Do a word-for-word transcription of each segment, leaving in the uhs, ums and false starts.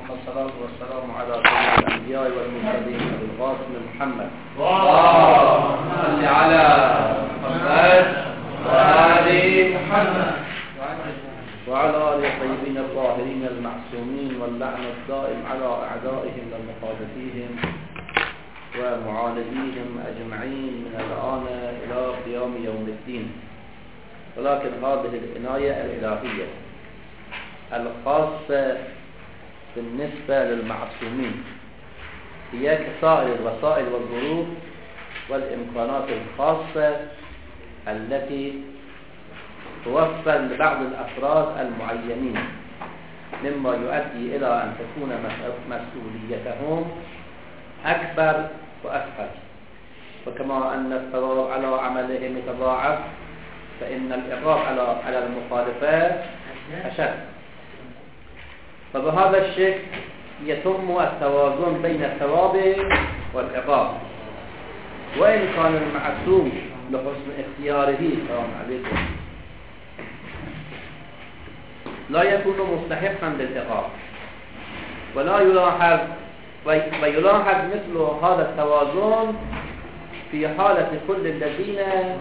ثم الصلاة والسلام على سيد الأنبياء والمرسلين أبي القاسم محمد اللهم صل على محمد وآل محمد وعلى آل الطيبين الطاهرين المعصومين واللعن الدائم على أعدائهم ومخالفيهم ومعانديهم أجمعين من الآن إلى قيام يوم الدين. ولكن هذه العناية الإلهية الخاصة بالنسبة للمعصومين هي كسائر الوسائل والظروف والإمكانات الخاصة التي توفر لبعض الأفراد المعينين، مما يؤدي إلى أن تكون مسؤوليتهم أكبر وأكثر. وكما أن الثواب على عملهم يتضاعف، فإن العقاب على على المخالفات أشد. فبهذا الشكل يتم التوازن بين الثواب والعقاب. وإن كان المعصوم لحسن اختياره سلام عليكم لا يكون مستحقا للعقاب، ولا يلاحظ ويلاحظ مثل هذا التوازن في حالة كل الذين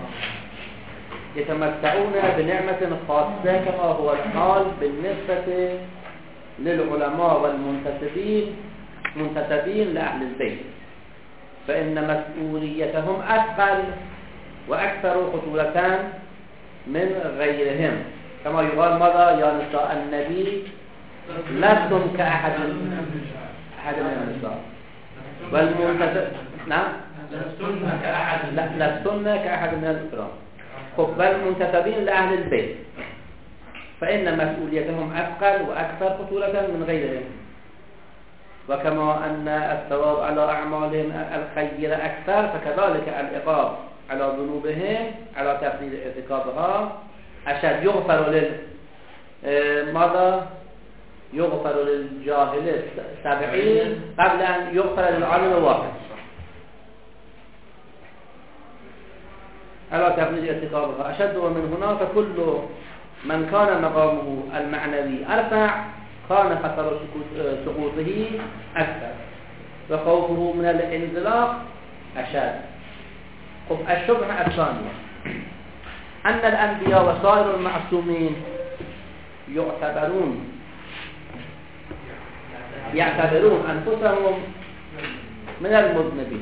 يتمتعون بنعمة خاصة كما هو الحال بالنسبة للعلماء والمنتسبين منتسبين لأهل البيت، فإن مسؤوليتهم أثقل وأكثر خطورة من غيرهم، كما يقال ماذا يا نساء النبي لستم كأحد أحد من النساء والمنتسب نعم لستن كأحد لستن كأحد من الأخرى والمنتسبين لأهل البيت، فإن مسؤوليتهم أثقل وأكثر خطورة من غيرهم. وكما أن الثواب على أعمالهم الخيرة أكثر، فكذلك العقاب على ذنوبهم على تفضيل ارتكابها أشد. يغفر لل ماذا يغفر للجاهل السبعين قبل أن يغفر للعالم الواحد على تفضيل ارتكابها أشد. ومن هنا فكل من كان مقامه المعنوي أرفع كان خطر سقوطه أكثر وخوفه من الانزلاق أشد. الشبهة الثانية أن الأنبياء وسائر المعصومين يعتبرون يعتبرون أنفسهم من المذنبين،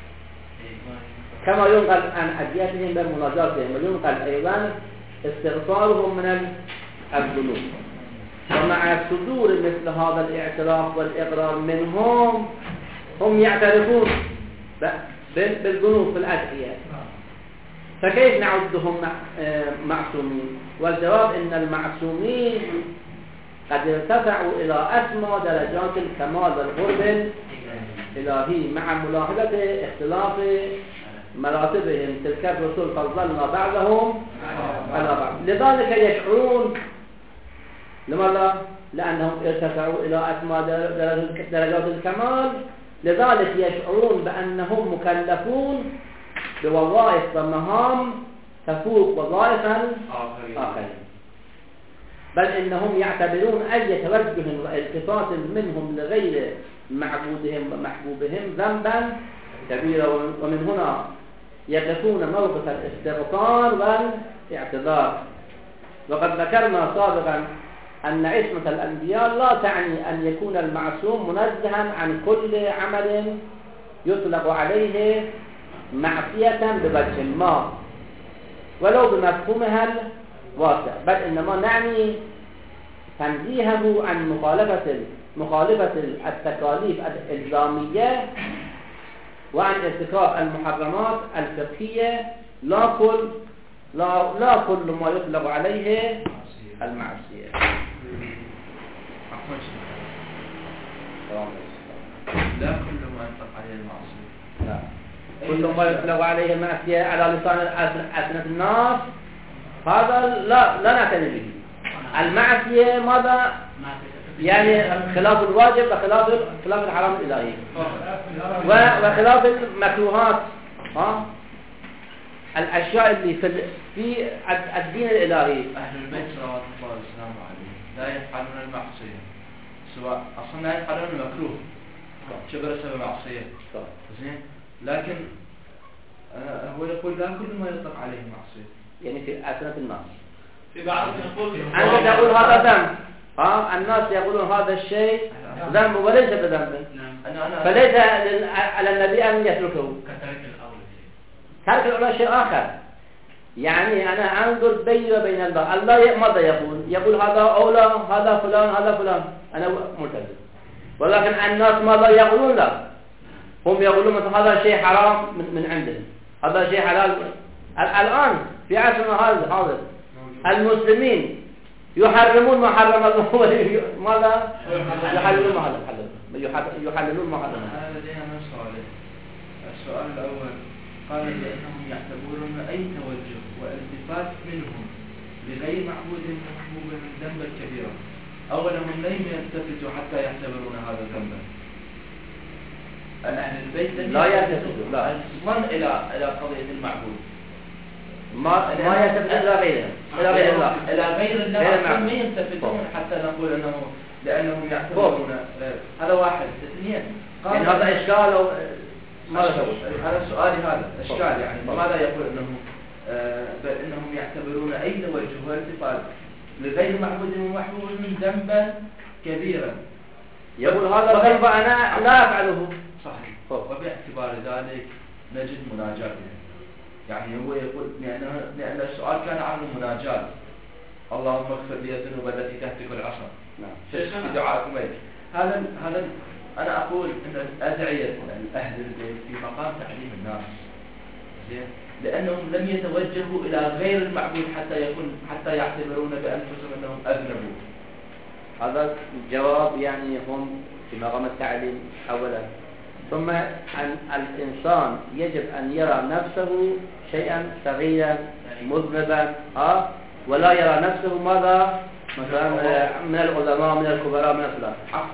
كما ينقل عن أدياتهم بمناجاتهم، وينقل أيضا استغفارهم من الذنوب. ومع صدور مثل هذا الاعتراف والإقرار منهم هم يعترفون بالذنوب في الأدعية، فكيف نعدهم معصومين؟ والجواب إن المعصومين قد ارتفعوا إلى أسمى درجات الكمال والقرب الإلهي مع ملاحظة اختلاف مراتبهم. تلك الرسل فضلنا بعضهم على بعض، لذلك يشعرون. لماذا؟ لأنهم ارتفعوا إلى أسمى درجات الكمال، لذلك يشعرون بأنهم مكلفون بوظائف ومهام تفوق وظائف الآخرين، بل إنهم يعتبرون أي توجه والتفات منهم لغير معبودهم ومحبوبهم ذنبا كبيرا. ومن هنا يقفون موقف الاستغفار والاعتذار. وقد ذكرنا سابقا أن عصمة الأنبياء لا تعني أن يكون المعصوم منزها عن كل عمل يطلق عليه معصية بوجه ما ولو بمفهومها الواسع، بل إنما نعني تنزيهه عن مخالفة مخالفة التكاليف الإلزامية وعن ارتكاب المحرمات الفقهية، لا كل لا, لا كل ما يطلق عليه المعصية. لا كل ما يطلق عليه المعصية، لا كل ما يطلق عليه المعصية على لسان ألسنة الناس هذا لا لا نعتني به. المعصية ماذا؟ يعني خلاف الواجب وخلاف خلاف الحرام الإلهي وخلاف المكروهات، ها الأشياء اللي في في الدين الإلهي. أهل البيت صلوات الله وسلامه عليه لا يفعلون المعصية سواء أصلا لا يفعلون المكروه شبه سبب معصية زين، لكن آه هو يقول لا كل ما يطلق عليه معصية، يعني في أسنة الناس في بعض يقول أنت تقول هذا ذنب، ها الناس يقولون هذا الشيء ذنب وليس بذنب، فليس على النبي أن يتركه. كترك الأول ترك الأولى شيء آخر، يعني أنا أنظر بيني وبين الله، الله ماذا يقول؟ يقول هذا أولى، هذا فلان، هذا فلان، أنا ملتزم. ولكن الناس ماذا يقولون؟ لا، هم يقولون مثلا هذا شيء حرام من, من عندهم، هذا شيء حلال. الآن في عصرنا هذا هذا المسلمين يحرمون ما حرم الله، ماذا يحللون ما حرم، يحللون ما حرم. أنا لدينا من سؤالين. السؤال الأول قال بأنهم يعتبرون أي توجه والتفات منهم لغير معبود محبوب ذنبا كبيرا، أولهم لم يلتفتوا حتى يعتبرون هذا ذنبا. أهل البيت لا يلتفتوا لا أصلا إلى إلى قضية المعبود، ما ما يلتفت إلى غيره، إلى غير الله، إلى غير الله ما يلتفتون حتى نقول أنه لأنهم يعتبرون. هذا واحد. اثنين يعني هذا إشكال أو ماذا تقول؟ هذا سؤالي، هذا إشكال يعني ماذا يقول أنهم آه بل إنهم يعتبرون أي توجه والتفات لغير معبود ومحبوب من ذنبا كبيرا. يقول هذا ذنب أنا لا أفعله. صحيح. وباعتبار ذلك نجد مناجاة، يعني هو يقول لأن لأن السؤال كان عن المناجاة، اللهم اغفر لي الذنوب التي تهتك العصا. نعم. في دعائكم هذا هذا أنا أقول أن الأدعية أهل البيت في مقام تعليم الناس، زين، لأنهم لم يتوجهوا إلى غير المعبود حتى يكون حتى يعتبرون بأنفسهم أنهم أذنبوا. هذا الجواب يعني هم في مقام التعليم أولا، ثم أن الإنسان يجب أن يرى نفسه شيئا صغيرا مذنبا، ها، ولا يرى نفسه ماذا مثلا من العلماء من الكبراء من الفلان.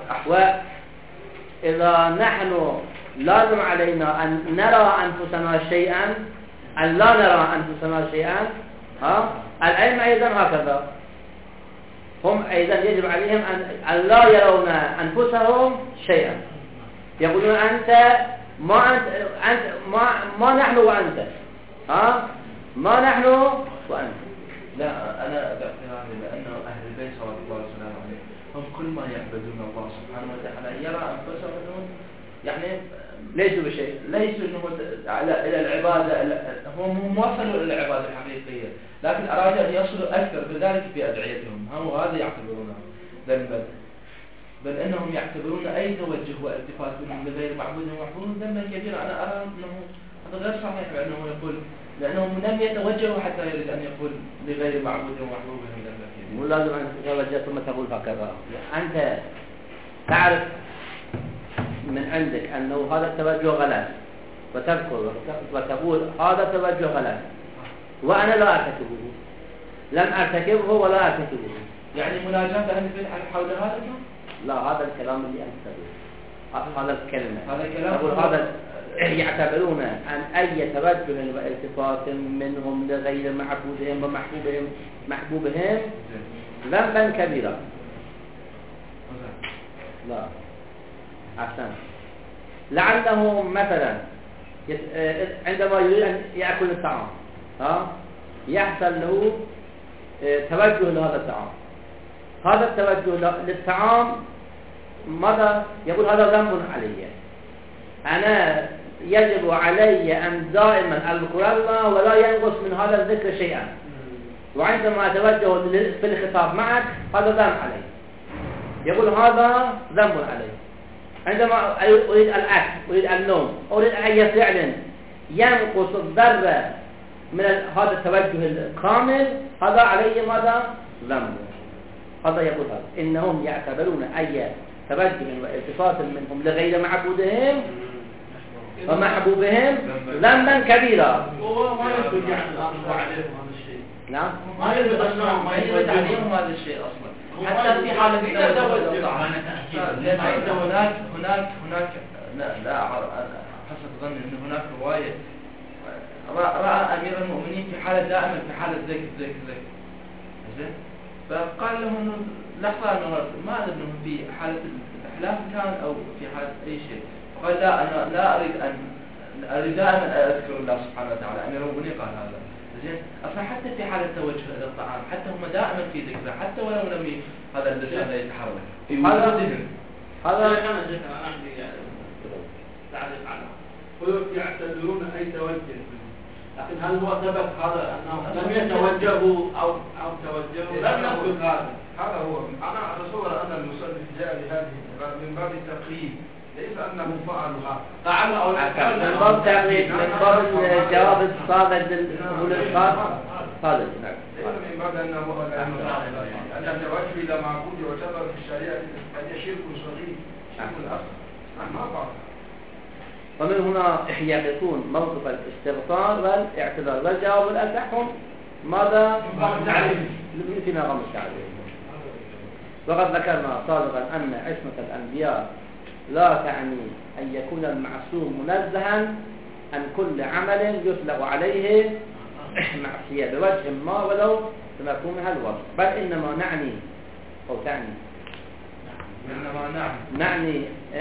وإذا نحن لازم علينا أن نرى أنفسنا شيئا، أن لا نرى أنفسنا شيئا، ها، العلم أيضا هكذا، هم أيضا يجب عليهم أن لا يرون أنفسهم شيئا، يقولون أنت ما أنت, أنت ما, ما نحن وأنت، ها، ما نحن وأنت. لا أنا باعتباري لأن أهل البيت صلى الله عليه وسلم هم كل ما يعبدون الله سبحانه وتعالى يرى أنفسهم أنهم يعني ليسوا بشيء، ليسوا أنه على إلى العبادة، هم وصلوا إلى العبادة الحقيقية، لكن أرادوا أن يصلوا أكثر بذلك في أدعيتهم، هم وهذا يعتبرونه ذنبا، بل أنهم يعتبرون أي توجه والتفات منهم لغير معبود ومحبوب ذنبا كبيرا. أنا أرى أنه هذا غير صحيح، لأنه يقول لأنهم لم يتوجهوا حتى يريد أن يقول لغير معبود ومحبوب ذنبا كبيرا. مو لازم أن تتوجه ثم تقول هكذا، أنت تعرف من عندك أنه هذا التوجه غلط وتذكر وتقول هذا التوجه غلط وأنا لا أرتكبه، لم أرتكبه ولا أرتكبه، يعني مناجاة أهل البيت حول هذا؟ لا، هذا الكلام اللي أنت تقول، هذا الكلمة، هذا الكلام تقول هذا يعتبرون أن أي توجه والتفات منهم لغير معبودهم ومحبوبهم محبوبهم ذنبا كبيرا. لا أحسن. لعله مثلا عندما يريد أن يأكل الطعام، ها، يحصل له توجه لهذا الطعام، هذا التوجه للطعام ماذا يقول؟ هذا ذنب علي، أنا يجب علي أن دائما أذكر الله ولا ينقص من هذا الذكر شيئا، وعندما أتوجه في الخطاب معك هذا ذنب علي، يقول هذا ذنب علي. عندما أريد الأكل، أريد النوم، أريد أي فعل ينقص الذرة من هذا التوجه الكامل هذا علي ماذا؟ ذنب. هذا يقول هذا إنهم يعتبرون أي توجه والتفات منهم لغير معبودهم ومحبوبهم ذنبا كبيرا. هو ما يريد يعلم عليهم هذا الشيء. نعم. ما يريد أصلا ما يريد عليهم هذا الشيء أصلا. حتى في حالة التوجه لأن هناك هناك هناك لا لا حسب ظني أن هناك رواية رأى أمير المؤمنين في حالة دائما في حالة ذكر ذكر ذكر زين فقال له انه لحظة انه ما ادري انه في حالة الاحلام كان او في حالة اي شيء. قال لا انا لا اريد ان اريد دائما اذكر الله سبحانه وتعالى. امير المؤمنين قال هذا زين. فحتى في حالة توجه الى الطعام حتى هم دائما في ذكره حتى ولو لم هذا اللسان لا يتحرك في وجودهم. هذا انا ذكر انا عندي تعريف عنه ويعتبرون اي توجه، لكن هل هو ثبت هذا انهم لم يتوجهوا او او توجهوا؟ لم يثبت هذا. هذا هو. انا اتصور ان المصنف جاء بهذه من باب التقييد، ليس انه فعلوا هذا. تعال او من باب تقييد، من باب الجواب الصادق للقبول الخاص صادق. ليس من باب انه ان التوجه الى معبود يعتبر في الشريعه هذا شرك صغير، شرك الاصل. ما بعرف. ومن هنا يقفون موقف الاستغفار والاعتذار، والجواب الأصح ماذا؟ في مقام التعليم. وقد ذكرنا سابقا أن عصمة الأنبياء لا تعني أن يكون المعصوم منزها عن كل عمل يطلق عليه معصية بوجه ما ولو بمفهومها الوصف، بل إنما نعني أو تعني إنما نعني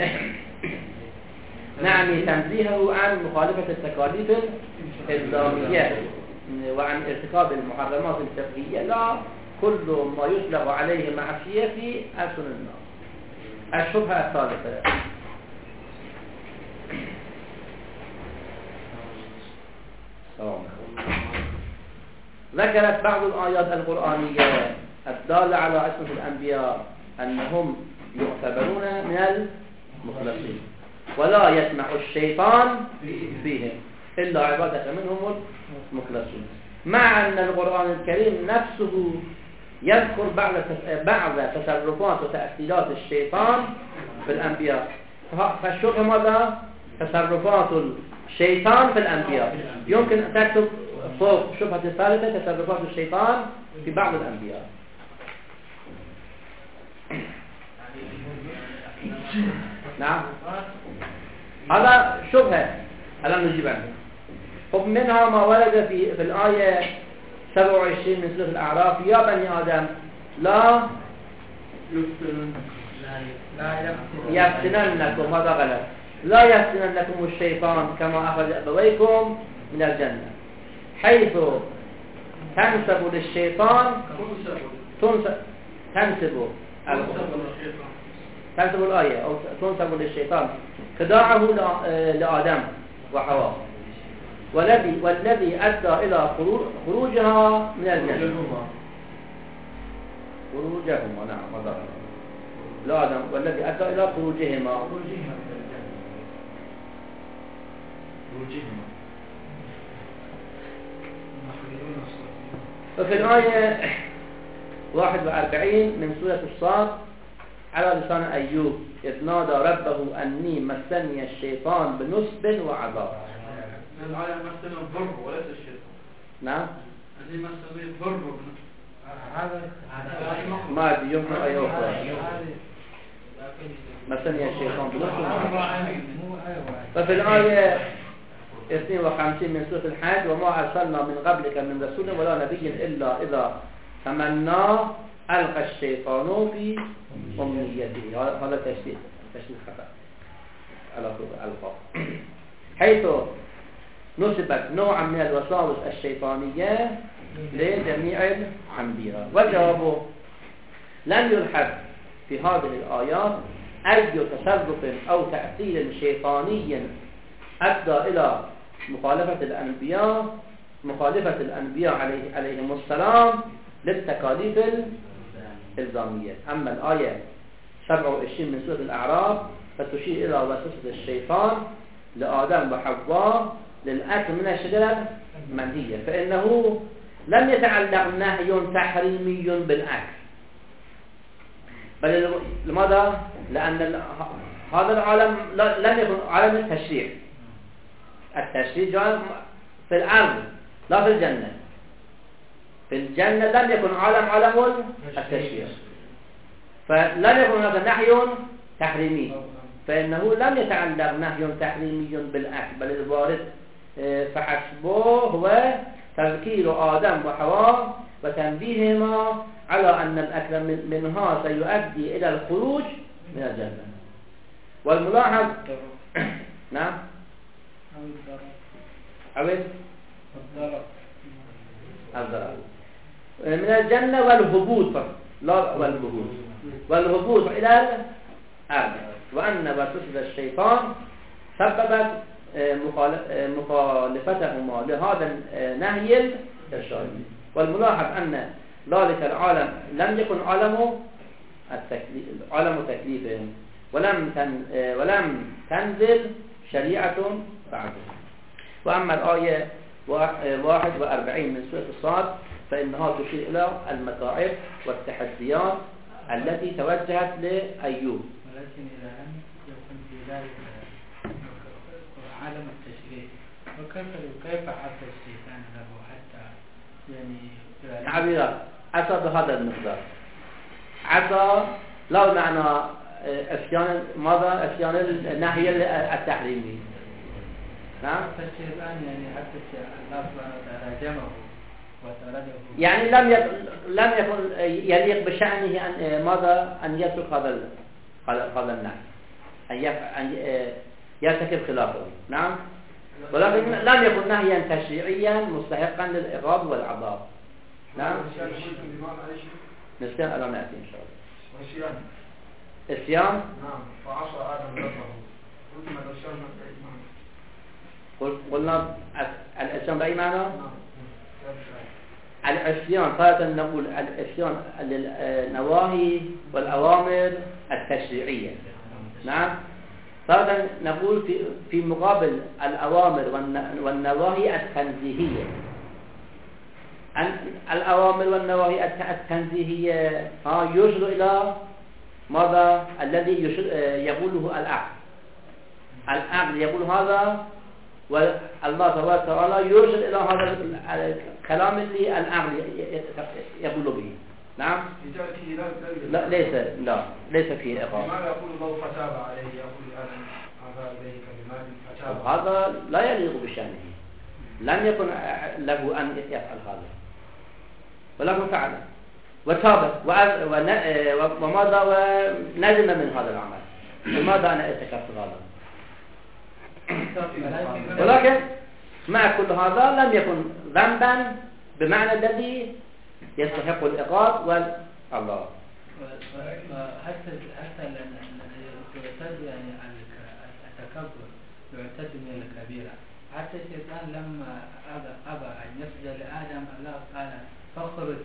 نعني تنزيهه عن مخالفة التكاليف الإلزامية وعن ارتكاب المحرمات الشرعية، لا كل ما يطلق عليه معصية في ألسن الناس. الشبهة الثالثة ذكرت بعض الآيات القرآنية الدالة على عصمة الأنبياء أنهم يعتبرون من المخلصين ولا يسمع الشيطان فيهم إلا عبادة منهم المخلصين، مع أن القرآن الكريم نفسه يذكر بعض بعض تصرفات وتأثيرات الشيطان في الأنبياء. فالشبهة ماذا؟ تصرفات الشيطان في الأنبياء. يمكن أن تكتب فوق الشبهة الثالثة تصرفات الشيطان في بعض الأنبياء. نعم هذا شبهة ألم نجيب عنه. ومنها ما ورد في في الآية سبعة وعشرين من سورة الأعراف: يا بني آدم لا يفتننكم، هذا غلط، لا يفتننكم الشيطان كما أخرج أبويكم من الجنة، حيث تنسب للشيطان تنسب تنسب تنسب الآية أو تنسب للشيطان خداعه لآدم وحواء، والذي والذي أدى إلى خروجها من الجنة. خروجهما نعم هذا لآدم، والذي أدى إلى خروجهما. وفي الآية واحد وأربعين من سورة الصاد على لسان أيوب: إذ نادى ربه أني مسني الشيطان بنصب وعذاب. الآية مثل الضر وليس الشيطان. نعم. أني مسني الضر. هذا ما أدري يمكن أي أخرى. مسني الشيطان بنصب وعذاب. وفي الآية اثنين وخمسين من سورة الحج: وما أرسلنا من قبلك من رسول ولا نبي إلا إذا تمنى ألقى الشيطان في أمنيته. هذا تشديد تشديد خطأ على الألقاب، حيث نسبت نوعا من الوساوس الشيطانية لجميع الأنبياء. وجوابه: لم يلحظ في هذه الآيات أي تصرف أو تأثير شيطاني أدى إلى مخالفة الأنبياء مخالفة الأنبياء عليه عليهم السلام للتكاليف الإلزامية. أما الآية سبعة وعشرين من سورة الأعراف فتشير إلى وسوسة الشيطان لآدم وحواء للأكل من الشجرة المنهية، فإنه لم يتعلق نهي تحريمي بالأكل، بل لماذا؟ لأن هذا العالم لم يكن عالم التشريع. التشريع جاء في الأرض لا في الجنة. في الجنة لم يكن عالم عالم التشريع، فلم يكن هذا نهي تحريمي، فإنه لم يتعلق نهي تحريمي بالأكل، بل الوارد فحسبه هو تذكير آدم وحواء وتنبيههما على أن الأكل من- منها سيؤدي إلى الخروج من الجنة. والملاحظ نعم عوض الضرر من الجنة والهبوط فقط، لا والهبوط والهبوط إلى الأرض، وأن وسوسة الشيطان سببت آه، مخال- آه، مخالفتهما لهذا النهي الشرعي. والملاحظ أن ذلك العالم لم يكن عالم التكليف عالم تكليفهم، ولم تن آه، ولم تنزل شريعة بعده. وأما الآية واحد وأربعين من سورة الصاد فإنها تشير إلى المتاعب والتحديات التي توجهت لأيوب. ولكن إذا لم يكن في ذلك عالم التشريع، وكيف كيف عصى الشيطان له حتى يعني تعبيرات عصى بهذا المقدار. عصى لو معنى عصيان ماذا؟ عصيان النهي التحريمي. نعم. حتى الشيطان يعني حتى الله سبحانه وتعالى جمعه وطرده. يعني لم يكن لم يكن يليق بشأنه أن ماذا أن يترك هذا ال- هذا هذا النهي، أن يف- أن يرتكب خلافه. نعم. ولكن لم يكن نهيا تشريعيا مستحقا للعقاب والعذاب. نعم. نسيان على نأتي إن شاء الله. نسيان. الصيام. نعم. فعصى آدم ربه. قلت ما العصيان بأي معنى؟ قل- قلنا العصيان بأي معنى؟ نعم. العصيان تارة نقول العصيان للنواهي والأوامر التشريعية. نعم. تارة نقول في في مقابل الأوامر والن- والنواهي التنزيهية. أن الأوامر والنواهي الت- التنزيهية ها يشير إلى ماذا الذي يشير- يقوله العقل. العقل يقول هذا، والله تبارك وتعالى يرشد إلى هذا الكلام اللي العقل يقول به. نعم. في تركه لا لا ليس لا ليس فيه عقاب. لماذا يقول الله فتاب عليه؟ يقول آدم هذا إليه كلمات فتاب. هذا لا يليق بشأنه، لم يكن له أن يفعل هذا، ولكن فعله وتاب وأ- ون- وماذا وندم من هذا العمل. لماذا أنا ارتكبت هذا؟ ولكن مع كل هذا لم يكن ذنبا بمعنى الذي يستحق العقاب والله. حتى حتى يعتد يعني التكبر يعتد من الكبيرة. حتى الشيطان لما أبى أبى أن يسجد لآدم الله قال فاخرج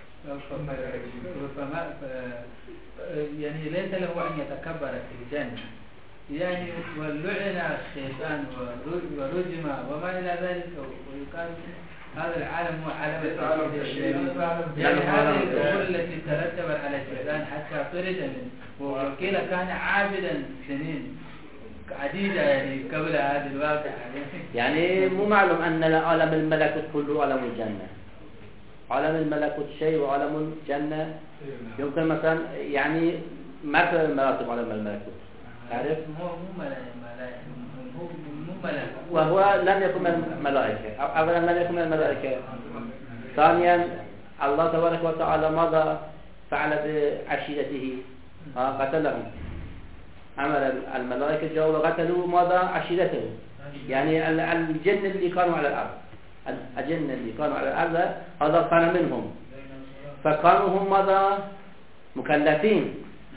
فما يعني ليس له أن يتكبر في الجنة يعني، ولعن الشيطان ورجم وما إلى ذلك، ويقال هذا العالم هو عالم التشريع. يعني هذه الأمور التي ترتبت على الشيطان حتى طرد منه، وقيل كان عابدا سنين عديدة يعني قبل هذا الواقع. يعني مو معلوم أن عالم الملكوت كله عالم الجنة. عالم الملكوت شيء وعالم الجنة يمكن مثلا يعني مرتبة المراتب عالم الملكوت. تعرف؟ مو مو ملائكة مو مو ملائكة وهو لم يكن من الملائكة. أولا لم يكن من الملائكة. ثانيا الله تبارك وتعالى ماذا فعل بعشيرته؟ ها قتلهم. أمر الملائكة جاءوا وقتلوا ماذا عشيرته، يعني الجن اللي كانوا على الأرض. الجن اللي كانوا على الأرض هذا كان منهم، فكانوا هم ماذا مكلفين.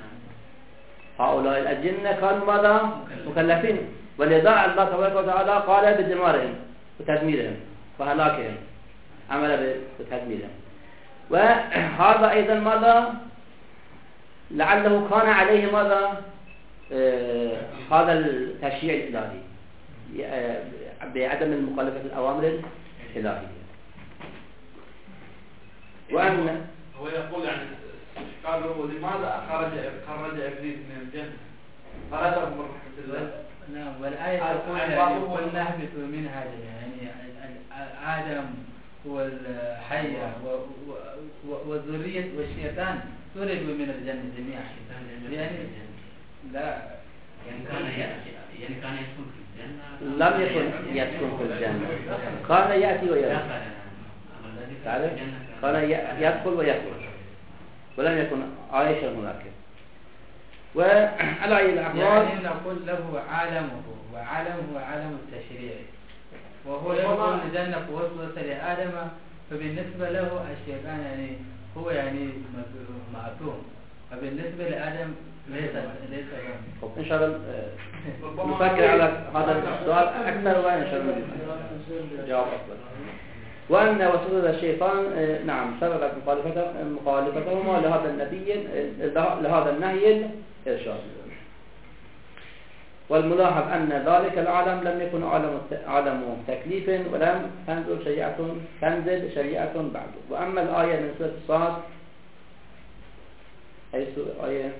هؤلاء الجن كانوا ماذا مكلفين، ولذا الله تبارك وتعالى قال بدمارهم وتدميرهم وهلاكهم، عمل بتدميرهم. وهذا أيضا ماذا لعله كان عليه ماذا آه هذا التشريع الإلهي آه بعدم المخالفة الأوامر الإلهية. وأن هو يقول يعني قالوا لماذا خرج خرج إبليس من الجنة؟ خرجه من رحمة الله. نعم، والآية تقول يعني قلنا اهبطوا منها يعني آدم والحية وذرية والشيطان طردوا من الجنة جميعا. يعني لا يعني كان يعني كان يسكن في الجنة. لم يكن يسكن في الجنة، كان يأتي ويأتي. تعرف؟ كان يدخل ويخرج. ولم يكن عايشا هناك. وعلى أي الأحوال يعني نقول له عالمه، وعالمه عالم التشريع، وهو يقول الجنة وصلت لآدم، فبالنسبة له الشيطان يعني هو يعني معصوم، فبالنسبة لآدم ليس ليس له. إن شاء الله نفكر على هذا السؤال أكثر، وإن شاء الله جواب أفضل. وأن وسوسة الشيطان نعم سببت مخالفته مخالفتهما لهذا النبي لهذا النهي الإرشاد. والملاحظ أن ذلك العالم لم يكن عالم عالم تكليف، ولم تنزل شريعة تنزل شريعة بعد. وأما الآية من سورة الصاد، أي آية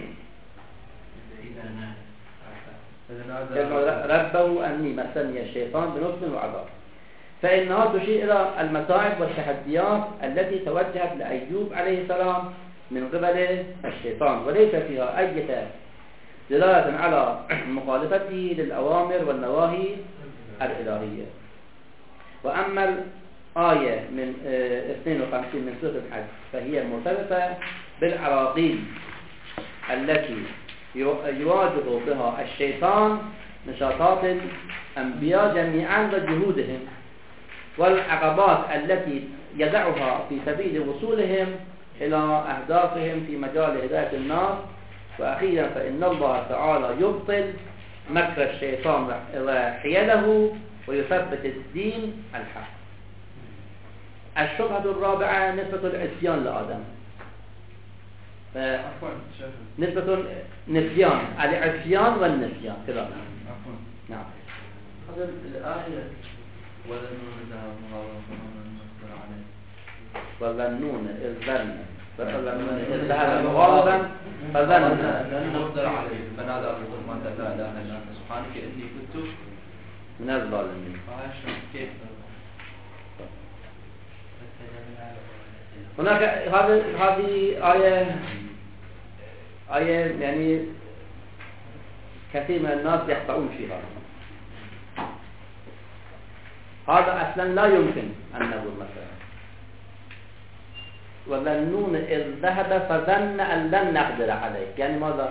ربه أني مسني الشيطان بنصب وعذاب، فإنها تشير إلى المتاعب والتحديات التي توجهت لأيوب عليه السلام من قبل الشيطان، وليس فيها أي دلالة على مخالفته للأوامر والنواهي الإلهية. وأما الآية من اثنين وخمسين من سورة الحج فهي مرتبطة بالعراقيل التي يواجه بها الشيطان نشاطات الأنبياء جميعا وجهودهم، والعقبات التي يدعها في سبيل وصولهم إلى أهدافهم في مجال هداية الناس. وأخيرا فإن الله تعالى يبطل مكر الشيطان وحيله ويثبت الدين الحق. الشبهة الرابعة نسبة العصيان لآدم، نسبة نسيان، العصيان والنسيان كذا. نعم. هذا الآية وظنون إذ ظن وظنون إذ ذهب مغاضبا فظن لن نقدر عليه فنادى بظلمات لا إله إلا أنت سبحانك إني كنت من الظالمين. كيف هناك هذه هذه آية آية يعني كثير من الناس يخطئون فيها. هذا أصلا لا يمكن أن نقول مثلا وظنون إذ ذهب فظن أن لن نقدر عليه، يعني ماذا؟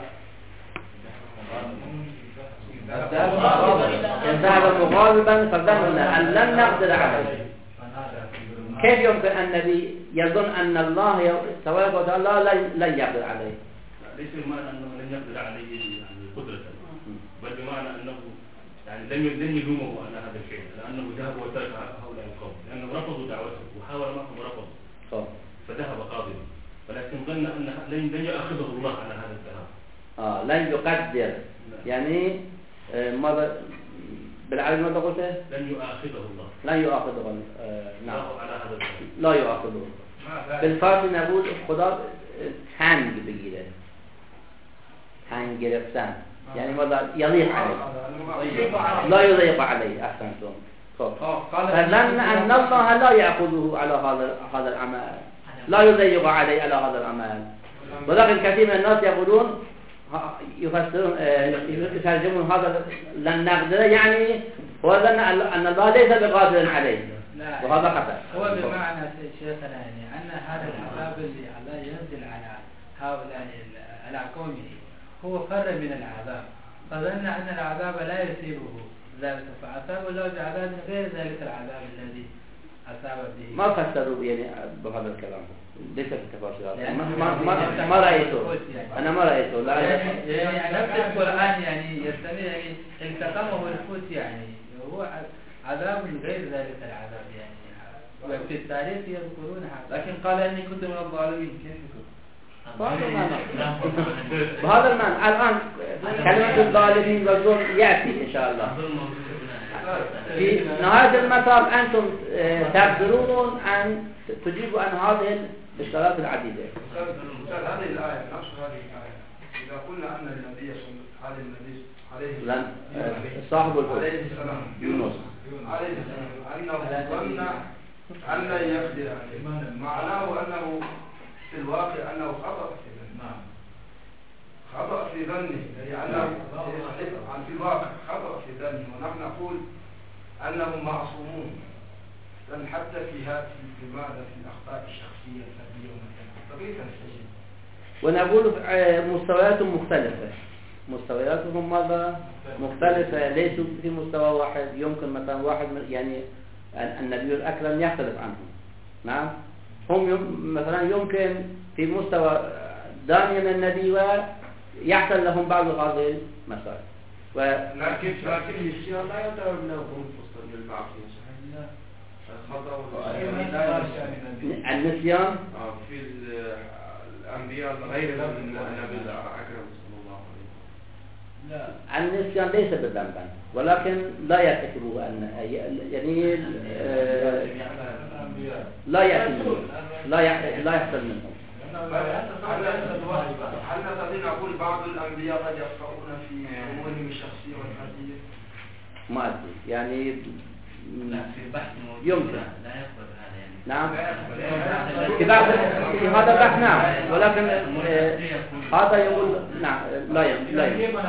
إذ ذهب مغاضبا فظن أن لن نقدر عليه. كيف يمكن أن النبي يظن أن الله تبارك وتعالى لن يقدر عليه؟ ليس بمعنى أنه لن يقدر عليه يعني قدرة، بل بمعنى أنه يعني لم لن يلومه على هذا الشيء، لأنه ذهب وترك هؤلاء القوم، لأنه رفضوا دعوته وحاول معهم رفضوا فذهب قاضيا، ولكن ظن أن لن لن يأخذه الله على هذا الذهاب. آه لن يقدر، يعني آه ماذا بالعربي ماذا قلت؟ لن يؤاخذه الله. لن يؤاخذه آه نعم. على هذا الذهاب. لا يؤاخذه. بالفارسی نقول خدا تنگ بگیره، تنگ گرفتن، يعني ماذا يضيق عليه، لا يضيق عليه. أحسنتم. فظن أن الله لا يأخذه على هذا هذا العمل، لا يضيق عليه على هذا العمل. ولكن كثير من الناس يقولون يفسرون يترجمون هذا لن نقدر، يعني هو ظن أن الله ليس بقادر عليه، وهذا خطأ. هو بمعنى شيخنا يعني أن هذا العذاب اللي الله ينزل على هؤلاء على قومه هو فر من العذاب، فظن أن العذاب لا يصيبه ذلك، فأصاب الله بعذاب غير ذلك العذاب الذي أصاب به. ما فسروا يعني بهذا الكلام، ليس في التفاسير. يعني ما ما ما رأيته، أنا ما رأيته. لا يعني, يعني نفس القرآن يعني يستمر يعني التقمه الفوت، يعني هو عذاب غير ذلك العذاب يعني. وفي التاريخ يذكرون هذا، لكن قال إني كنت من الظالمين. كيف يكون؟ بهذا المعنى. الآن كلمة الظالمين والظلم يأتي إن شاء الله. في نهاية المطاف أنتم تقدرون أن تجيبوا عن هذه الاشتراطات العديدة. هذه الآية نفس هذه الآية إذا قلنا أن النبي صلى النبي عليه صاحب الحوت عليه السلام يونس عليه السلام أنه ظن أن لن يقدر عليه، معناه أنه في الواقع أنه خطأ في ظنه، خطأ في ظنه، يعني أنه في الواقع خطأ في ظنه، ونحن نقول أنهم معصومون لأن حتى في هذه في ماذا في الأخطاء الشخصية الفردية ومثلا فكيف نستجيب؟ ونقول مستوياتهم مختلفة، مستوياتهم ماذا مختلفة، ليسوا في مستوى واحد. يمكن مثلا واحد يعني النبي الأكرم يختلف عنهم، نعم، هم يم مثلا يمكن في مستوى داني من النبي ويحصل لهم بعض هذه المسائل. و... لكن لكن النسيان لا يعتبر منهم فصل للمعصية، الخطأ النسيان في الأنبياء غير النبي الأكرم صلى الله عليه وسلم. لا، النسيان ليس بذنبا، ولكن لا يرتكبه أن يعني لا يأتي لا لا يحصل منهم. هل نستطيع نقول بعض الأنبياء قد يخطئون في أمورهم الشخصية والفردية؟ ما أدري يعني لا في بحث يمكن لا يقبل هذا يعني. نعم في بعض في هذا البحث نعم، ولكن هذا يقول نعم لا يمكن لا يمكن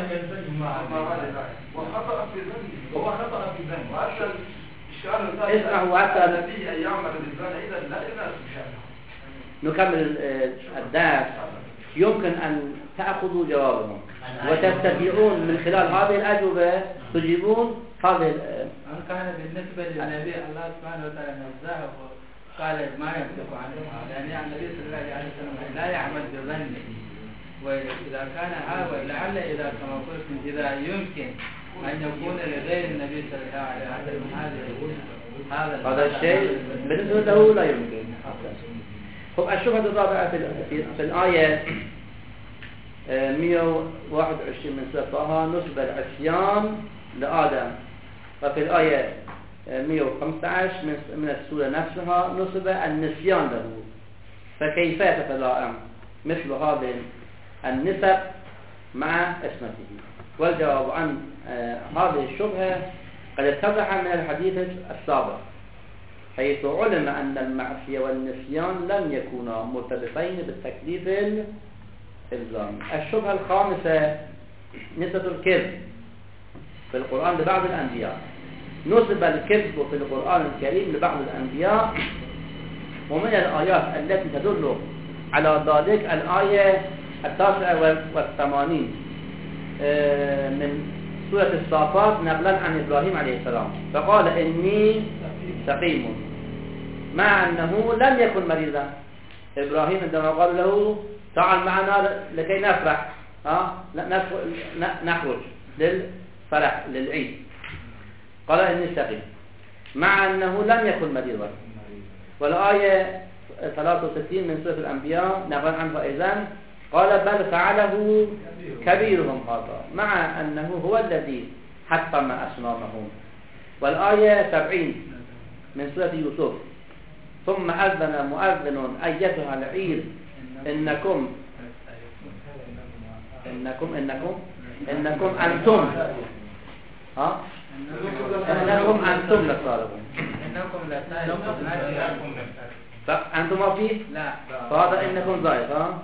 وخطأ في ذنب هو خطأ في ذنب وهذا الشأن اسمعوا حتى الذي يعمل بالذنب إذا لا يناسب شأنه. نكمل الدرس. يمكن أن تأخذوا جوابهم وتستطيعون من خلال هذه الأجوبة تجيبون هذه. أن كان بالنسبة للنبي الله سبحانه وتعالى نزهه وقال ما ينطق عنه، يعني النبي صلى الله عليه وسلم لا يعمل بظنه، وإذا كان هذا لعل إذا كما قلت إذا يمكن أن يكون لغير النبي صلى الله عليه وسلم هذا هذا الشيء بالنسبة له لا يمكن. طب الشبهة الرابعة في, في, في الآية مئة وواحد وعشرين من سورة طه نسب العصيان لآدم، وفي الآية مئة وخمسة عشر من السورة نفسها نسب النسيان له. فكيف تتلائم مثل هذه النسب مع اسمته؟ والجواب عن هذه الشبهة قد اتضح من الحديث السابق، حيث علم أن المعصية والنسيان لم يكونا مرتبطين بالتكليف الإلزامي. الشبهة الخامسة نسبة الكذب في القرآن لبعض الأنبياء. نسب الكذب في القرآن الكريم لبعض الأنبياء، ومن الآيات التي تدل على ذلك الآية التاسعة والثمانين من سورة الصافات نقلا عن إبراهيم عليه السلام، فقال إني سقيم، مع أنه لم يكن مريضا. إبراهيم عندما قال له تعال معنا لكي نفرح ها نخرج للفرح للعيد، قال إني سقيم مع أنه لم يكن مريضا. والآية ثلاثة وستين من سورة الأنبياء نقل عنه أيضا قال بل فعله كبيرهم هذا، مع أنه هو الذي حطم أصنامهم. والآية سبعين من سورة يوسف ثم أذن مؤذن أيتها العير إنكم إنكم إنكم إنكم أنتم ها إنكم أنتم لصالحون. إنكم لصالحون أنتم ما فيه؟ لا، فهذا إنكم زائد ها.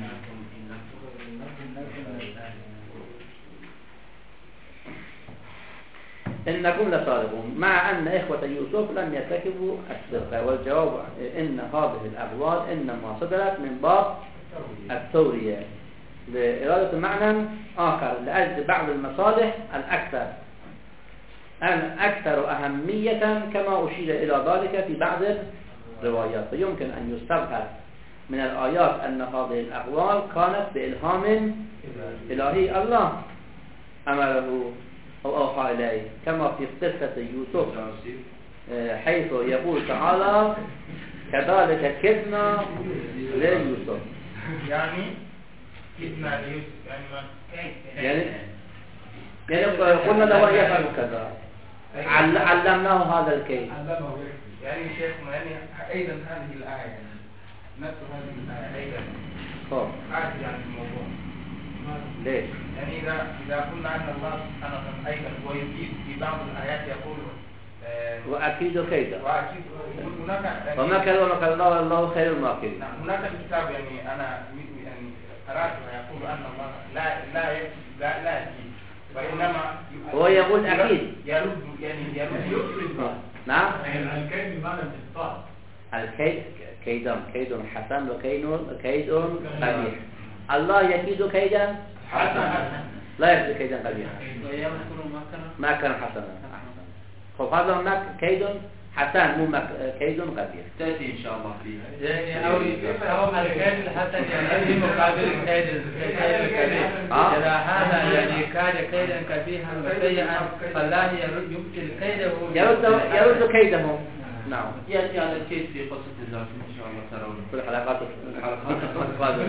إنكم لصادقون، مع أن إخوة يوسف لم يرتكبوا السرقة. والجواب إن هذه الأقوال إنما صدرت من باب التورية لإرادة معنى آخر لأجل بعض المصالح الأكثر الأكثر أهمية، كما أشير إلى ذلك في بعض الروايات. فيمكن أن يستبعد من الآيات أن هذه الأقوال كانت بإلهام إلهي الله أمره أو أوحى إليه، كما في قصة يوسف حيث يقول تعالى كذلك كدنا ليوسف. يعني كدنا ليوسف يعني يعني قلنا له يفعل كذا، علمناه هذا الكيد. يعني شيخنا يعني أيضا هذه الآية نفس هذه الآية أيضا عادي عن الموضوع. ليش؟ يعني إذا إذا قلنا أن الله سبحانه وتعالى أيضا ويجيب في بعض الآيات يقول وأكيد كيدا وأكيد هناك ومكر ومكر الله والله خير الماكرين. هناك كتاب يعني أنا يعني قرأته يقول أن الله لا لا لا لا يكيد، وإنما هو يقول أكيد يرد يعني يرد نعم الكيد بمعنى الاتصال. الكيد كيد كيد حسن وكيد كيد قبيح. الله يكيد كيدا حسنا لا يكيد كيدا قبيحا. ويذكر ما كان ما كان حسنا. فهذا هناك كيد حسن مو كيد قبيح. تأتي إن شاء الله فيها. يعني أو أو الكيد الحسن يعني في مقابل الكيد الكبير. إذا هذا يعني كاد كيدا كبيرا وسيئا فالله يرد يبطل كيده. يرد يرد كيده. نعم. يأتي على الكيد في قصة الزوج إن شاء الله ترون. في الحلقات القادمة.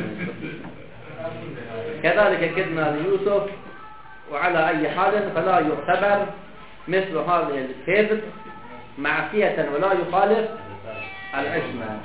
كذلك كدنا ليوسف وعلى أي حال فلا يعتبر مثل هذه الكذب معصية ولا يخالف العصمة.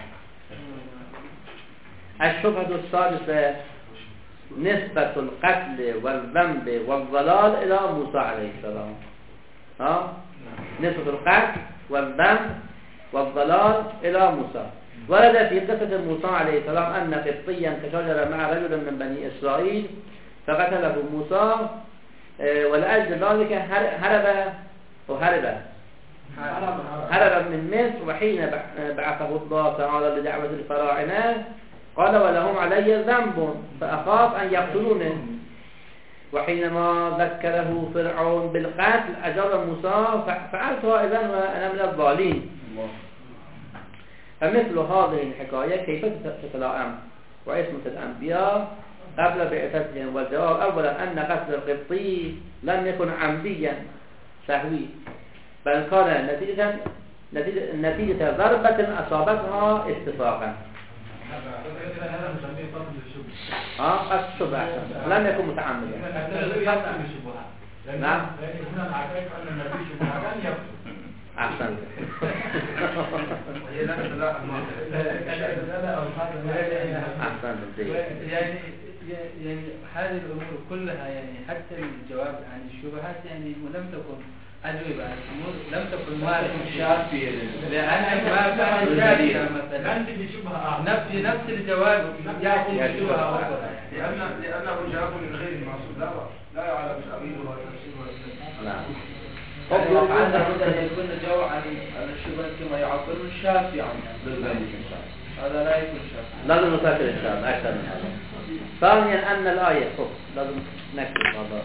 الشبهة الثالثة نسبة القتل والذنب والضلال إلى موسى عليه السلام. ها؟ نسبة القتل والذنب والضلال إلى موسى. ورد في قصة موسى عليه السلام أن قبطيا تشاجر مع رجل من بني إسرائيل فقتله موسى، ولأجل ذلك هرب وهرب هرب من مصر. وحين بعثه الله تعالى لدعوة الفراعنة قال ولهم علي ذنب فأخاف أن يقتلوني. وحينما ذكره فرعون بالقتل أجر موسى فعلتها إذن وأنا من الضالين. فمثل هذه الحكاية كيف تتلائم وعصمة الأنبياء قبل بعثتهم؟ والجواب أولا أن قتل القبطي لم يكن عمديا سهوي، بل كان نتيجة نتيجة, نتيجة ضربة أصابتها اتفاقا. اه قد شبه لم يكن متعمدا. نعم أحسنت. أحسنت. يعني يعني هذه الأمور كلها يعني حتى الجواب عن الشبهات يعني لم تكن أجوبة عن الأمور لم تكن شافية لأن ما كان شافية مثلا نفس نفس الجواب يأتي بشبهة أخرى لأن لأنه جواب من غير المقصود لا لا يعلم تأويله ولا تفسيره. نعم. وعند أن يكون الجواب عن الشبهة كما يعبرون شافي عن هذا لا يكون شافي. لازم نفكر إن شاء الله أكثر من هذا. ثانيا أن الآية خب لازم نكتب هذا.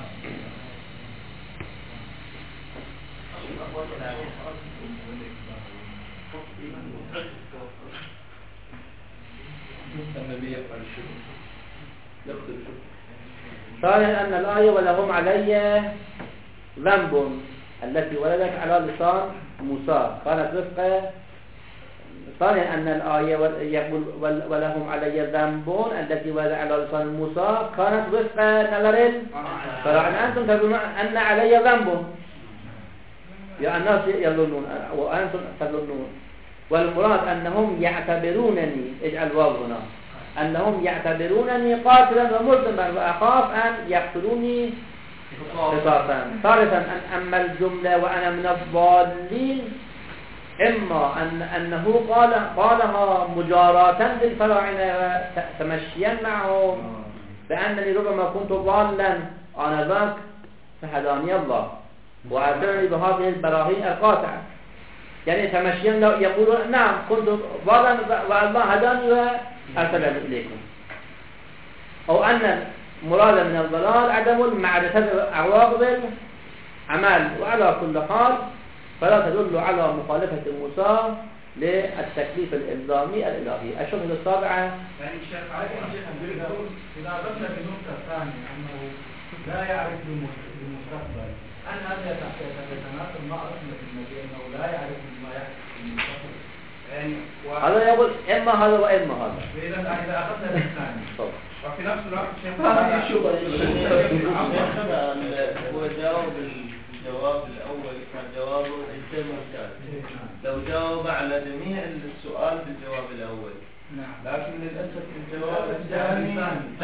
ثانيا أن الآية ولهم علي ذنب التي ولدت على لسان موسى كانت وفق. ثانيا أن الآية يقول ولهم علي ذنب التي ولدت على لسان موسى كانت وفق نظر فلعن أنتم تظنون أن علي ذنب يا الناس يظنون وأنتم تظنون. والمراد أنهم يعتبرونني اجعل واو هنا أنهم يعتبرونني قاتلا ومذنبا وأخاف أن يقتلوني قصاصا. ثالثا أن أما الجملة وأنا من الضالين إما أن أنه قال قالها مجاراة للفراعنة تمشيا معهم بأنني ربما كنت ضالا آنذاك فهداني الله وأعتني بهذه البراهين القاطعة. يعني تمشيا يقولون نعم كنت ضالا والله هداني وأرسلني إليكم. أو أن مراد من الضلال عدم المعرفة عواقب العمل. وعلى كل حال فلا تدل على مخالفة موسى للتكليف الإلزامي الإلهي. الشبهة السابعة يعني الشيخ علي إذا أردنا في النقطة الثانية أنه لا يعرف المستقبل أن هذا يتناسب مع رسمة النبي أنه لا يعرف ما يحدث في المستقبل. يعني هذا يقول إما هذا وإما هذا. إذا إذا أخذنا بالثاني وفي نفس الوقت هذه شبهة. هو جاوب الجواب الأول كان جوابه التم كان لو جاوب على جميع السؤال بالجواب الأول. لكن للأسف الجواب الثاني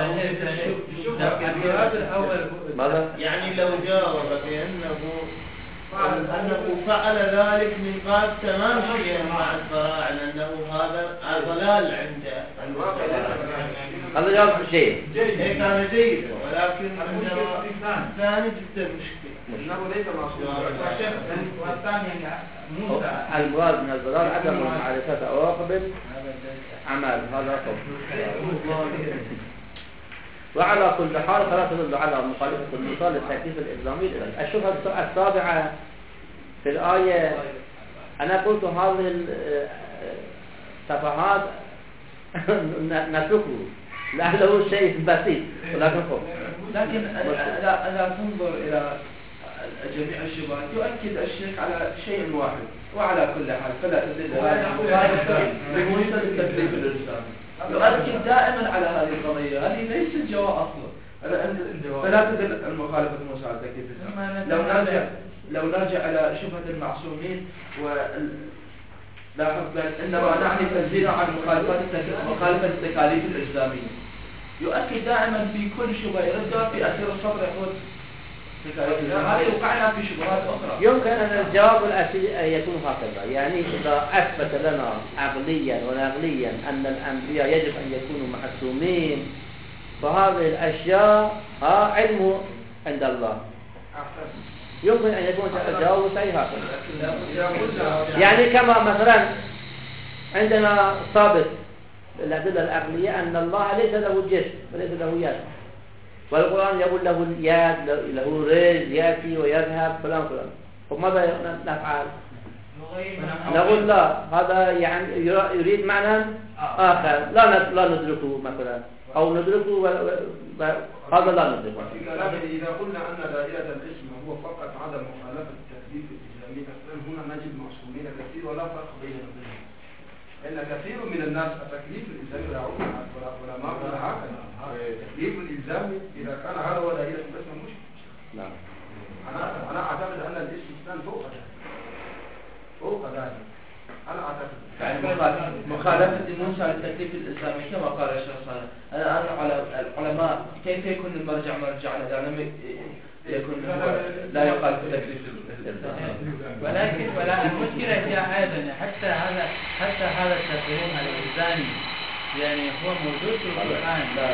الجواب الأول ماذا؟ يعني لو جاوب بأنه أنه فعل ذلك من قبل تمام شيئا مع الفراعنة أنه هذا ضلال عنده. هذا جواب جيد. جيد كان جيد ولكن المشكلة ثاني جدا مشكلة إنه ليس معصوم. والثاني المراد من الضلال عدم معرفة عواقب عمل هذا صوت. وعلى كل حال فلا تدل على مخالفة المثال للتكليف الإسلامي. الشبهة السابعة في الآية أنا قلت هذه الصفحات نتركه لعله شيء بسيط ولكن فوق. لكن لا لا تنظر إلى جميع الشبهات يؤكد الشيخ على شيء واحد وعلى كل حال فلا تدل على مخالفة لمثل التكليف الإسلامي. يؤكد دائما على هذه القضية. هذه ليست جواء أصلا فلا تدل المخالفة موسى على التكليف الإسلامي. لو نرجع لو نرجع على شبهة المعصومين ولاحظ إنما نعني تنزيل عن مخالفة مخالفة التكاليف الإسلامية. يؤكد دائما في كل شبهة يردها في أثير الصبر يقول هذه وقعنا في شبهات أخرى. يمكن أن الجواب الأصلي يكون هكذا، يعني إذا أثبت لنا عقليا ونقليا أن الأنبياء يجب أن يكونوا معصومين فهذه الأشياء ها علم عند الله. يمكن أن يكون الجواب صحيح هكذا. يعني كما مثلا عندنا ثابت الأدلة العقلية أن الله ليس له جسم وليس له يد، والقرآن يقول له اليد له رجل يأتي ويذهب فلان فلان، فماذا نفعل؟ نقول لا هذا يعني يريد معنى آخر لا لا ندركه مثلا أو ندركه هذا لا ندركه. في كلامه إذا قلنا أن دائرة الاسم هو فقط عدم مخالفة التكليف الإسلامي هنا نجد معصومين كثير ولا فرق بينهم وبينهم. إن كثير من الناس التكليف الإلزامي يعود ولا ما ولا هكذا. التكليف الإلزامي إذا كان هذا هو دائرة الاسم مش. نعم. أنا أنا أعتقد أن الاسم كان فوق ذلك. فوق ذلك. أنا أعتقد. يعني مخالفة موسى للتكليف الإسلامي كما قال الشيخ صالح. الآن على العلماء كيف يكون المرجع مرجع لذلك يكون لا يقال في التكليف الإسلامي. ولكن ولا المشكلة هي أيضا حتى هذا حتى هذا التفهيم الإنساني يعني هو موجود في القرآن. لا.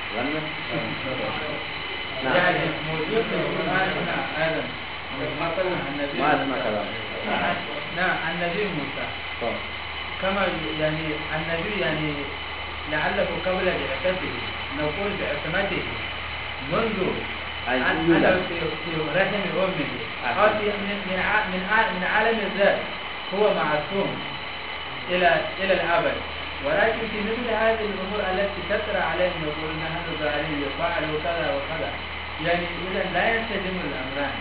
يعني موجود في القرآن هنا أيضا. مثلا النبي ما اسمع كلام. نعم النبي موسى. كما يعني النبي يعني لعله قبل بعثته نقول بعثمته منذ أنا في رحم أمه أو من من من عالم الذات هو معصوم إلى إلى الأبد. ولكن في مثل هذه الأمور التي تترى عليهم يقولون نحن ظالمين يفعل وكذا وكذا يعني إذا لا ينسجم الأمران.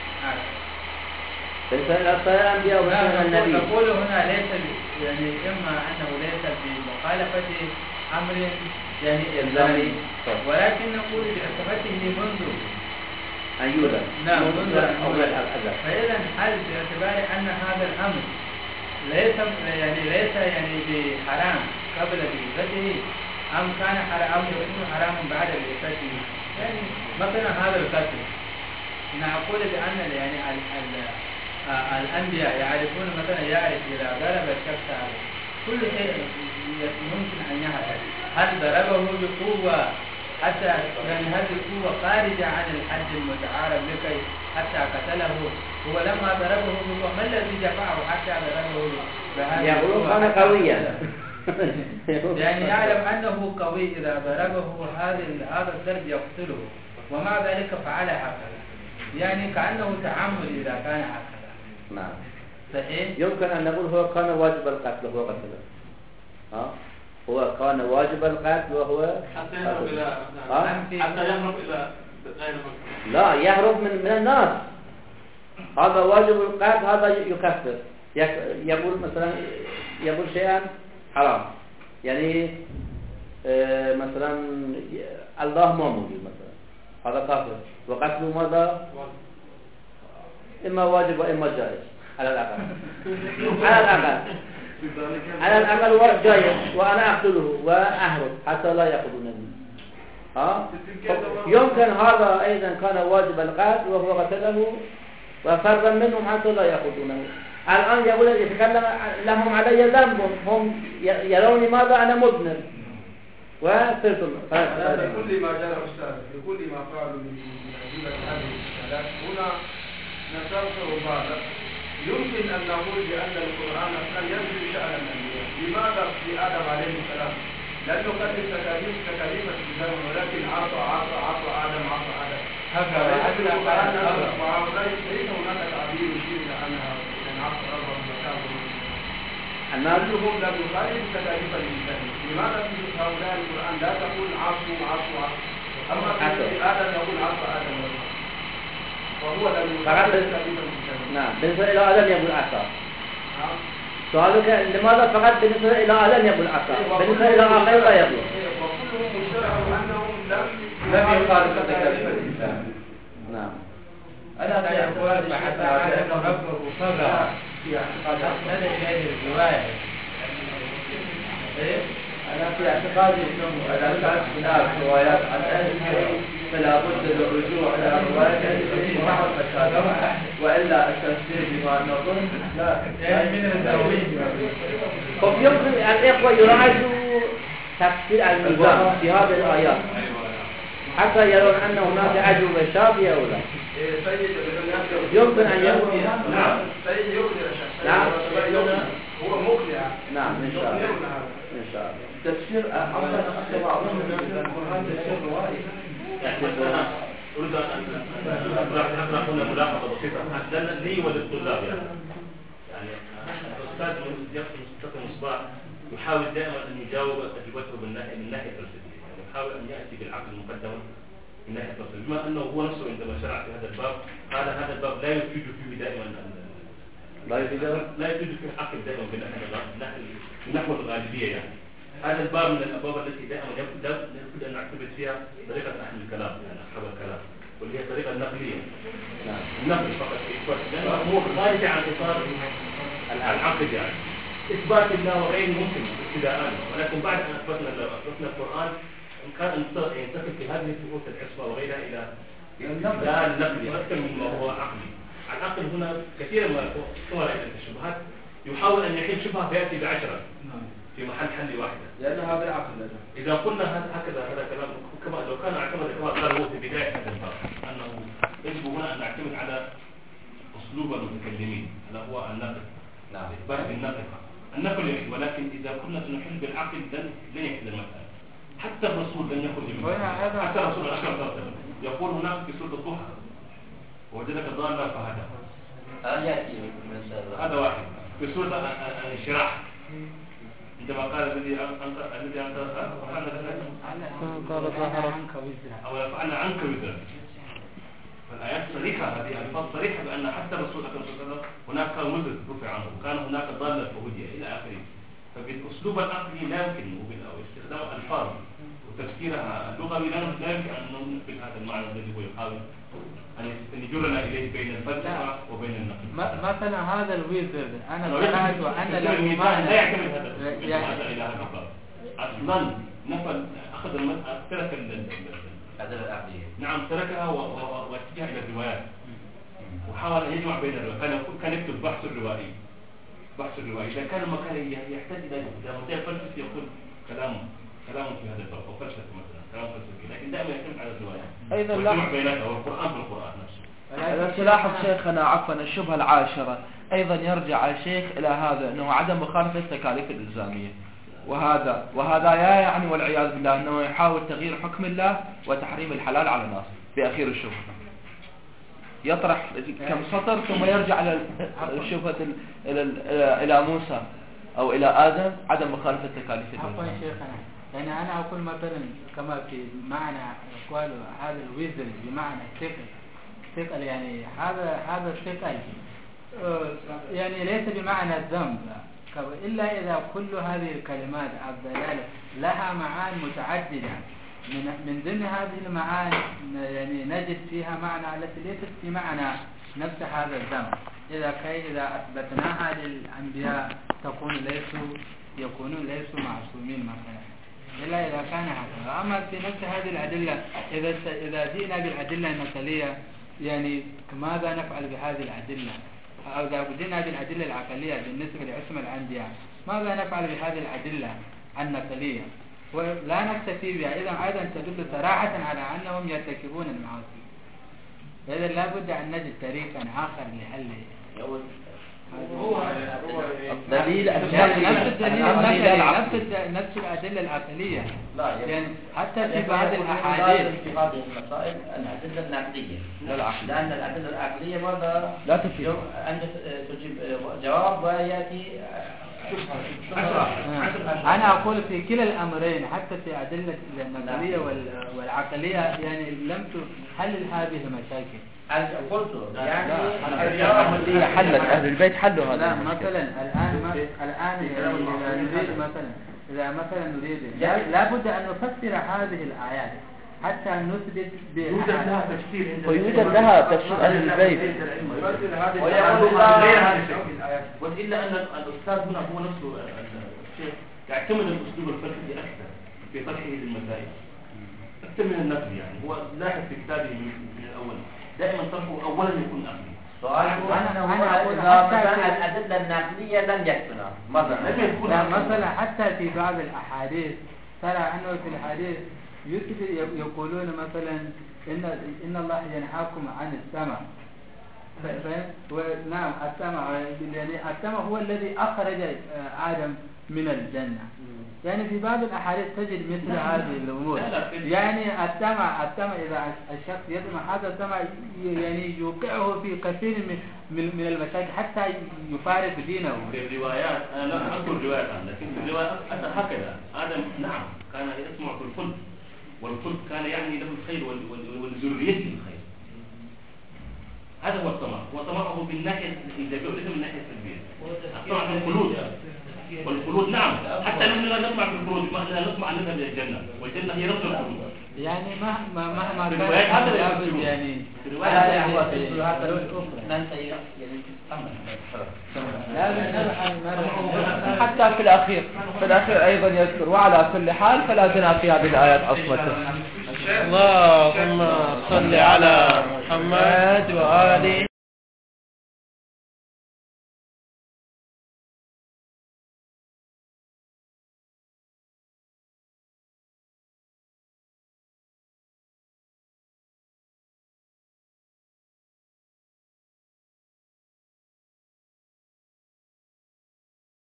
الأنبياء ومثل النبي. نقول هنا ليس يعني إما أنه ليس بمخالفة أمر يعني إلزامي ولكن نقول بعصمته منذ أن يولد. نعم منذ أول الأزل. فإذا هل باعتبار أن هذا الأمر ليس يعني ليس يعني بحرام قبل بعثته أم كان حرام أمره حرام بعد بعثته؟ يعني مثلا هذا القتل نقول بأن يعني ال ال الأنبياء يعرفون مثلا يعرف إذا ضرب الشخص كل شيء ممكن أن يحدث. هل ضربه بقوة حتى يعني هذه القوة خارجة عن الحد المتعارف لكي حتى قتله هو لما ضربه بقوة ما الذي دفعه حتى ضربه بهذه يقولون كان قويا يعني يعلم أنه قوي إذا ضربه هذا هذا الضرب يقتله ومع ذلك فعل هكذا يعني كأنه تعمد إذا كان هكذا. نعم. صحيح. يمكن أن نقول هو كان واجب القتل وهو قتله. ها هو كان واجب القتل وهو حتى يهرب إلى حتى يهرب إلى غير مكان. لا يهرب من من الناس. هذا واجب القتل هذا يكفر يقول مثلا يقول شيئا حرام يعني آه مثلا الله ما موجود مثلا هذا كافر وقتله ماذا إما واجب وإما جائز على الأقل على الأقل على الأقل جائز وأنا أقتله وأهرب حتى لا يأخذونني. ها يمكن هذا أيضا كان واجب القتل وهو قتله وفر منهم حتى لا يأخذونه. الآن يقول يتكلم لهم علي ذنب هم يروني ماذا أنا مذنب وصرت في كل ما جرى أستاذ في كل ما فعلوا من أدلة هذه الآيات هنا نستغفر الله. يمكن أن نقول بأن القرآن كان ينزل شأن الأنبياء. لماذا في آدم عليه السلام؟ لأنه كان تكاليف تكاليف الإنسان ولكن عصى عصى عصى آدم عصى آدم. هذا القرآن وهؤلاء ليس هناك تعبير يشير إلى أنها من عصى ربهم وكانوا الناس كلهم لم يخالف تكاليف الإنسان. لماذا في هؤلاء القرآن لا تقول عصوا عصوا عصوا؟ أما في آدم يقول عصى آدم وهو لم يخالف تكاليف الإنسان. نعم بالنسبة إلى آدم يقول عصا. سؤالك لماذا فقط بالنسبة إلى آدم يقول عصا؟ بالنسبة إلى آخر لا يقول. وكلهم مشترك أنهم لم لم يخالف تكاليف الإنسان. نعم. أنا في اعتقادي حتى آدم ربه فضع في اعتقاد أحسن إليه الرواية. أنا في اعتقادي أنه إذا كانت هناك روايات عن أهل الشيء فلا بد للرجوع إلى روايات أهل الشيء مع التشابه وإلا التفسير بما نظن لا يعني من التوحيد. ويمكن الإخوة يراجعوا تفسير الميزان في هذه الآيات حتى يرون أن هناك أجوبة شافية أو لا. يمكن أن يكون نعم سيد يقدر نعم هو مقنع. نعم إن شاء الله إن شاء الله. تفسير أحسن أحسن بعضهم من القرآن تفسير روائي. يعني أنا أريد أن أقرأ هنا ملاحظة بسيطة لي وللطلاب يعني يعني الأستاذ يقسم مستقبل مصباح يحاول دائما أن يجاوب أجوبته من ناحية من ناحية الفلسفية يعني يحاول أن يأتي بالعقل المقدم من ناحية الفلسفة بما أنه هو نفسه عندما شرع في هذا الباب قال هذا الباب لا يفيد فيه دائما لا يفيد لا يفيد فيه العقل دائما من نحو الغالبية يعني هذا الباب من الأبواب التي دائما يجب أن نعتمد فيها طريقة أهل الكلام يعني أصحاب الكلام واللي هي الطريقة النقلية. نعم. النقل فقط في إثبات لأنه أمور خارجة عن إطار العقل يعني. إثبات الله وغيره ممكن ابتداءً ولكن بعد أن أثبتنا أثبتنا القرآن إن كان ينتقل في هذه الفروق العصمة وغيرها إلى إلى النقل أكثر مما هو عقلي. العقل هنا كثيرا ما كما رأيت التشبهات يحاول أن يحل شبهة فيأتي بعشرة في محل حل واحدة. لأن هذا عقل. إذا قلنا هكذا هذا كلام كما لو كان اعتمد كما قال هو في بداية هذا الباب أنه يجب هنا أن نعتمد على أسلوب المتكلمين اللي هو النقل. نعم. إثبات بالنقل. النقل يحل ولكن إذا كنا سنحل بالعقل لن لن يحل المسألة. حتى الرسول لن يخرج منه. حتى الرسول أشرف يقول هناك في سورة الضحى وجدك ضالا فهدى. هذا واحد. في سورة الانشراح عندما قال الذي أنت الذي أنت قال ظهر عنك وزرا أو يفعل عنك وزرا. فالآيات صريحة هذه الألفاظ صريحة بأن حتى الرسول صلى الله عليه وسلم هناك وزر رفع عنه وكان هناك ضالة فهدي إلى آخره. فبالأسلوب العقلي لا يمكن باستخدام الألفاظ وتفسيرها اللغوي لا يمكن أن ننقل هذا المعنى الذي هو يحاول أن يجرنا إليه بين الفلسفة وبين النقل. مثلا هذا الوزر أنا قرأت وأن له معنى لا يعتمد هذا هذا إلى هذا الباب. أصلا نفل أخذ المسألة ترك الأدلة العقلية. نعم تركها واتجه إلى الروايات وحاول أن يجمع بين الروايات. كان كان يكتب بحث الروائي بحث الروائي إذا كان المكان يحتاج إلى مدير فلسفي يقول كلامه كلامه في هذا الباب أو فلسفة مثلا كلام فلسفي لكن دائما يعتمد على الروايات. أيضا والجمع بيناتها والقرآن بالقرآن نفسه. إذا تلاحظ شيخنا عفوا الشبهة العاشرة أيضا يرجع الشيخ إلى هذا أنه عدم مخالفة التكاليف الإلزامية وهذا وهذا يا يعني والعياذ بالله أنه يحاول تغيير حكم الله وتحريم الحلال على الناس في أخير الشبهة يطرح كم سطر ثم يرجع إلى الشبهة إلى إلى موسى أو إلى آدم عدم مخالفة التكاليف الإلزامية. عفوا شيخنا يعني أنا أقول مثلا كما في معنى قالوا هذا الوزر بمعنى ثقل ثقل يعني هذا هذا الثقل يعني ليس بمعنى الذنب إلا إذا كل هذه الكلمات الدلالة لها معاني متعددة من من ضمن هذه المعاني يعني نجد فيها معنى التي ليست في معنى نفس هذا الذنب. إذا كي إذا أثبتناها للأنبياء تكون ليسوا يكونون ليسوا معصومين مثلا إلا إذا كان هكذا. أما في نفس هذه الأدلة إذا إذا جئنا بالأدلة النقلية يعني ماذا نفعل بهذه الأدلة أو إذا جئنا بالأدلة العقلية بالنسبة لعصمة الأنبياء ماذا نفعل بهذه الأدلة النقلية ولا نكتفي بها، إذا أيضا تدل صراحة على أنهم يرتكبون المعاصي. إذا لا بد أن نجد طريقا آخر لحل دليل نفس الدليل النقلي، نفس نفس الأدلة العقلية. يعني حتى في بعض الأحاديث في هذه المسائل الأدلة النقلية، لأن الأدلة العقلية ماذا لا تفيد أن تجيب جواب ويأتي. أنا أقول في كلا الأمرين، حتى في أدلة النقلية والعقلية يعني لم تحلل هذه المشاكل. قلت يعني الجواب اللي حلت أهل البيت حلوا هذا. لا مثلا الآن الآن يعني نريد مثلا إذا مثلا نريد لا بد أن نفسر هذه الآيات حتى نثبت بها ويوجد لها تفسير أهل البيت. وإلا أن الأستاذ هنا هو نفسه الشيخ يعتمد الأسلوب الفلسفي أكثر في طرحه للمسائل أكثر من النقد. يعني هو لاحظ في كتابه من الأول دائما طرحه أولا يكون نقدي. سؤال أنا أنا أقول مثلا الأدلة النقلية لن يكفنا مثلا مثلا حتى في بعض الأحاديث ترى أنه في الحديث يقولون مثلا إن إن الله ينهاكم عن السمع. ونعم السمع يعني السمع هو الذي أخرج آدم من الجنة. يعني في بعض الأحاديث تجد مثل هذه الأمور. يعني السمع السمع إذا الشخص يسمع هذا السمع يعني يوقعه في كثير من من المشاكل حتى يفارق دينه. في الروايات أنا لا أذكر روايات لكن في الروايات أتى هكذا آدم نعم كان يسمع في الخلق والخلق كان يعني له الخير ولذريته الخير. هذا هو الطمع، وطمعه بالناحية الإيجابية وليس من الناحية السلبية. الطمع في الخلود والخلود نعم حتى لو لا نطمع في الخلود ما لا نطمع أن نذهب إلى الجنة والجنة هي رمز الخلود. يعني مهما مهما كان هذا يعني في الرواية هو في الرواية ننتهي يعني حتى في الأخير في الأخير أيضا يذكر وعلى كل حال فلا زلنا في هذه الآيات عصمته. اللهم صل على محمد وآله